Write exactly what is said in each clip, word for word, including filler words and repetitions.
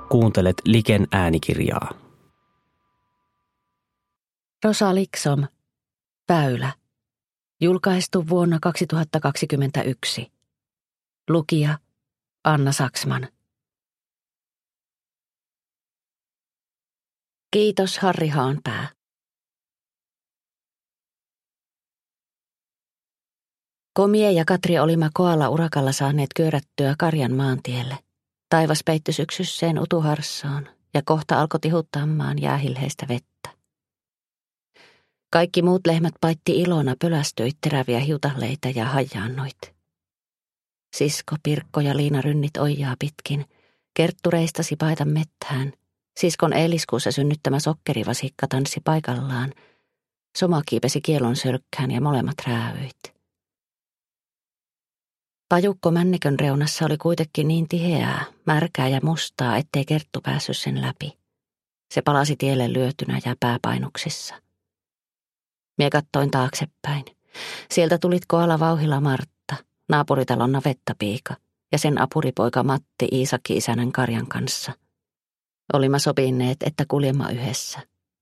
Kuuntelet Liken äänikirjaa. Rosa Liksom, Väylä. Julkaistu vuonna kaksituhattakaksikymmentäyksi. Lukija Anna Saksman. Kiitos Harri Haanpää. Komie ja Katri olimme koalla urakalla saaneet kyörättyä Karjan maantielle. Taivas peittyi syksysseen utuharssoon ja kohta alkoi tihuttamaan jäähilheistä vettä. Kaikki muut lehmät paitti ilona pölästyi teräviä hiutaleita ja hajaannoit. Sisko, Pirkko ja Liina rynnit ojaa pitkin. Kerttu reistasi paitan mettään. Siskon eiliskuussa synnyttämä sokkerivasikka tanssi paikallaan. Soma kiipesi kielon sölkkään ja molemmat rääyit. Pajukko männikön reunassa oli kuitenkin niin tiheää, märkää ja mustaa, ettei Kerttu päässyt sen läpi. Se palasi tielle lyötynä ja pääpainuksissa. Mie kattoin taaksepäin. Sieltä tulit koala vauhilla Martta, naapuritalon navettapiika ja sen apuripoika Matti Iisakki-isänän Karjan kanssa. Olimme sopineet, että kuljemme yhdessä.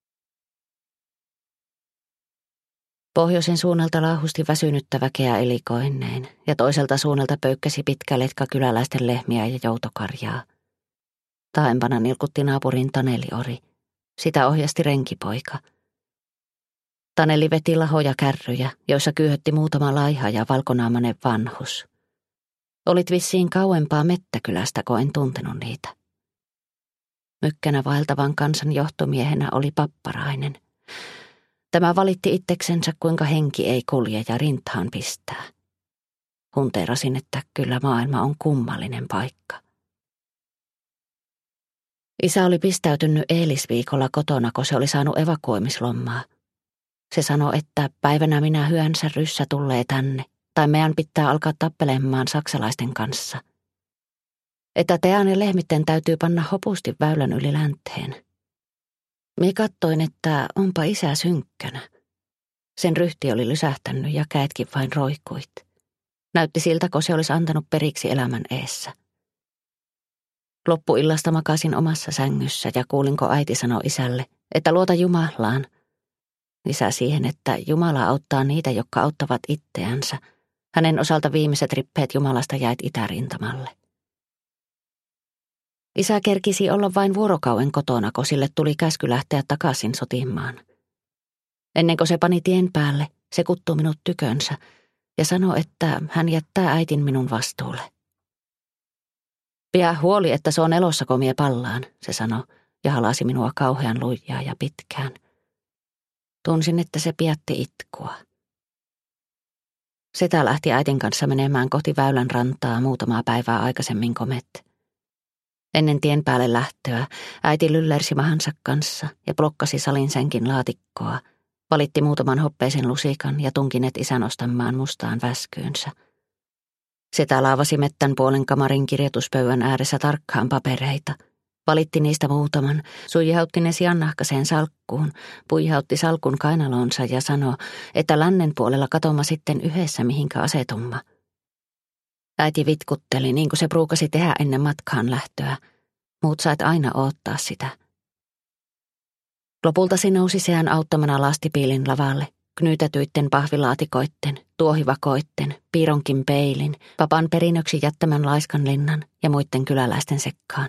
Pohjoisen suunnalta laahusti väsynyttä väkeä elikoineen ja toiselta suunnalta pöykkäsi pitkä letka kyläläisten lehmiä ja joutokarjaa. Taempana nilkutti naapurin Taneli-ori. Sitä ohjasti renkipoika. Taneli veti lahoja kärryjä, joissa kyyhötti muutama laiha ja valkonaamainen vanhus. Olit vissiin kauempaa Mettäkylästä, kun en tuntenut niitä. Mykkänä vaeltavan kansan johtomiehenä oli Papparainen. Tämä valitti itseksensä, kuinka henki ei kulje ja rintaan pistää. Hunteerasin, että kyllä maailma on kummallinen paikka. Isä oli pistäytynyt eilisviikolla kotona, kun se oli saanut evakuoimislommaa. Se sanoi, että päivänä minä hyönsä ryssä tulee tänne, tai meidän pitää alkaa tappelemaan saksalaisten kanssa. Että teidän ja lehmitten täytyy panna hopusti väylän yli länteen. Mie kattoin, että onpa isä synkkänä. Sen ryhti oli lysähtänyt ja käetkin vain roikuit. Näytti siltä, kun se olisi antanut periksi elämän eessä. Loppuillasta makasin omassa sängyssä ja kuulinko äiti sanoi isälle, että luota Jumalaan. Isä siihen, että Jumala auttaa niitä, jotka auttavat itseänsä. Hänen osalta viimeiset rippeet Jumalasta jäit itärintamalle. Isä kerkisi olla vain vuorokauden kotona, kun sille tuli käsky lähteä takaisin sotimaan. Ennen kuin se pani tien päälle, se kuttui minut tykönsä ja sanoi, että hän jättää äitin minun vastuulle. Pidä huoli, että se on elossa, kun mie pallaan, se sanoi ja halasi minua kauhean lujaa ja pitkään. Tunsin, että se piatti itkua. Setä lähti äitin kanssa menemään kohti väylän rantaa muutamaa päivää aikaisemmin komet. Ennen tien päälle lähtöä äiti lyllersi mahansa kanssa ja blokkasi salin senkin laatikkoa, valitti muutaman hoppeisen lusikan ja tunkineet isän ostamaan mustaan väskyynsä. Setä laavasi mettän puolen kamarin kirjoituspöydän ääressä tarkkaan papereita, valitti niistä muutaman, suijautti ne siannahkaseen salkkuun, puihautti salkun kainalonsa ja sanoi, että lännen puolella katoma sitten yhdessä mihinkä asetumma. Äiti vitkutteli niin kuin se pruukasi tehdä ennen matkaan lähtöä. Muut sait aina odottaa sitä. Lopulta se nousi seän auttamana lastipiilin lavalle, knyytätyitten pahvilaatikoitten, tuohivakoitten, piironkin peilin, papan perinnöksi jättämän laiskanlinnan ja muiden kyläläisten sekkaan.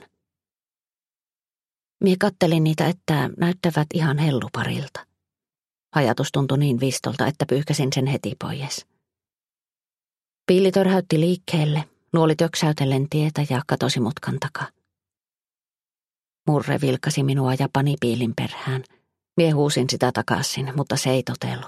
Mie kattelin niitä, että näyttävät ihan helluparilta. Ajatus tuntui niin vistolta, että pyyhkäsin sen heti pois. Piili törhäytti liikkeelle, nuoli töksäytellen tietä ja katosi mutkan takaa. Murre vilkasi minua ja pani piilin perään. Mie huusin sitä takaisin, mutta se ei totellu.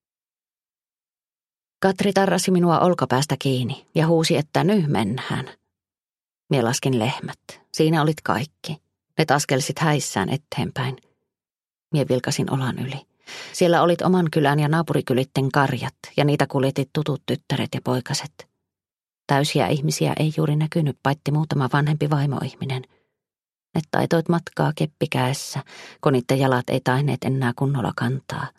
Katri tarrasi minua olkapäästä kiinni ja huusi, että nyt mennään. Mie laskin lehmät. Siinä olit kaikki. Ne askelsit häissään eteenpäin. Mie vilkasin olan yli. Siellä olit oman kylän ja naapurikylitten karjat ja niitä kuljetit tutut tyttäret ja poikaset. Täysiä ihmisiä ei juuri näkynyt, paitsi muutama vanhempi vaimoihminen. Ne taitoit matkaa keppikäessä, kun niiden jalat ei tainneet enää kunnolla kantaa.